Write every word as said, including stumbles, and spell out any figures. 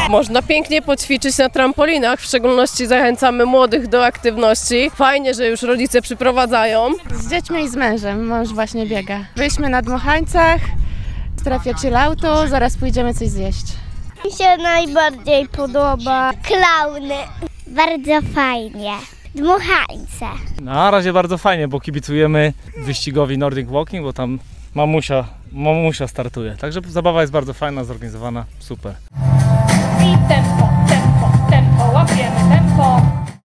Można pięknie poćwiczyć na trampolinach, w szczególności zachęcamy młodych do aktywności. Fajnie, że już rodzice przyprowadzają. Z dziećmi i z mężem, mąż właśnie biega. Byliśmy na Dmuchańcach, w strefie chilloutu, zaraz pójdziemy coś zjeść. Mi się najbardziej podoba klauny. Bardzo fajnie. Dmuchańce. Na razie bardzo fajnie, bo kibicujemy wyścigowi Nordic Walking, bo tam mamusia, mamusia startuje. Także zabawa jest bardzo fajna, zorganizowana, super. I tempo, tempo, tempo, łapiemy tempo.